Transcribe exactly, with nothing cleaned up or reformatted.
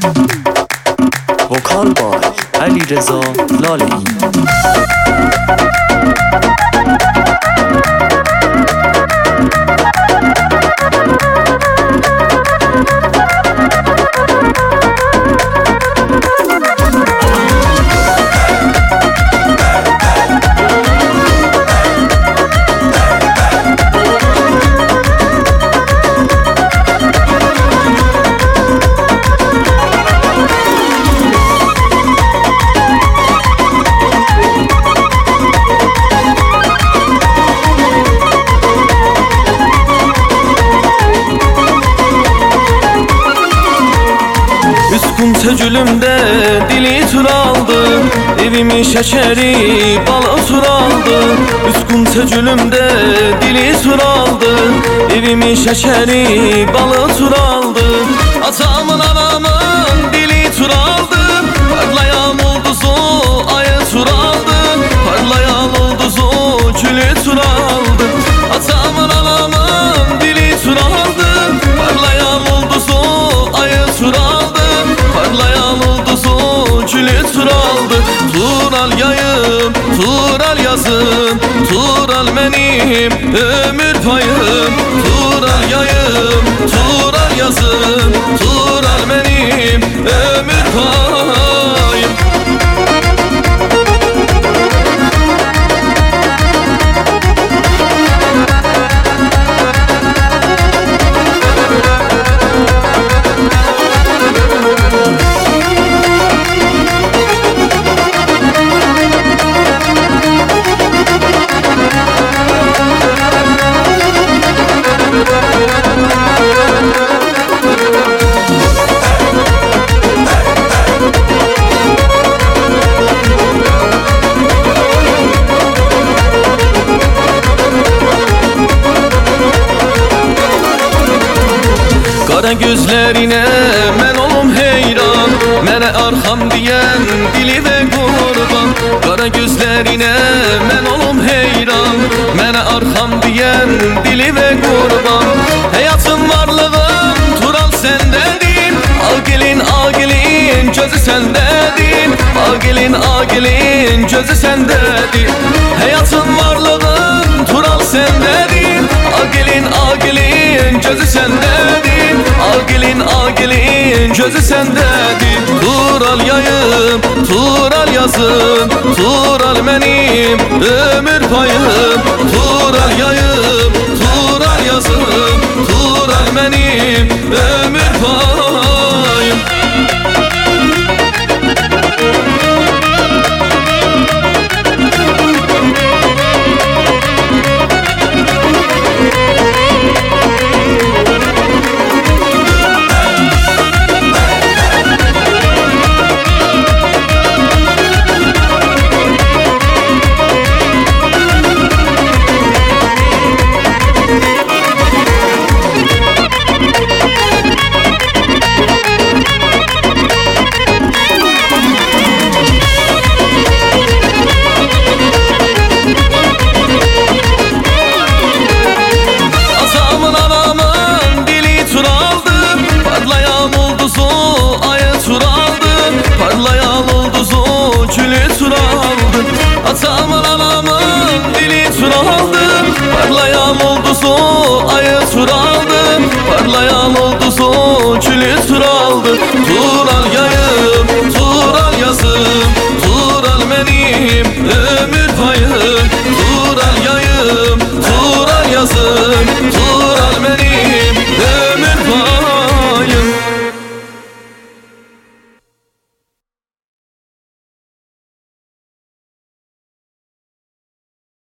Vokal by Alireza Lalei. Tecülümde dili tur aldı, evimin şeşeri balı tur aldı. Üskün tecülümde dili tur aldı, evimin şeşeri balı tur aldı. Atamın anamın dili tur aldı, parlayan ulduzu ayı tur aldı. Parlayan ulduzu külü tur aldı. Atamın anamın dili tur aldı, parlayan ulduzu ayı tur aldı. Parlayan ulduzu külü tur aldı. Tural yayım, tural yazım, tural benim ömür payım. Tural yayım, tural yazım, tural benim ömür payım. Kara gözlerine men olum heyran, mene arkam diyen dili ve kurban. Kara gözlerine men olum heyran, mene arkam diyen dili ve kurban. Hayatım varlığım tural sendedim, al gelin al gelin gözü sendedim. Al gelin al gelin gözü sendedim. Hayatım varlığım tural sendedim, al gelin al gelin gözü sendedim. Al gelin al gelin gözü sendedir. Tural yayım, tural yazım, tural benim ömür payım. Tural yayım, tural yazım, tural benim ömür payım. Atamın anamın dili tur aldı, parlayan ulduzu ayı tur aldı. Parlayan ulduzu külü tur aldı. Tural yayım, tural yazım, tural benim ömür payım. Tural yayım, tural yazım, tural benim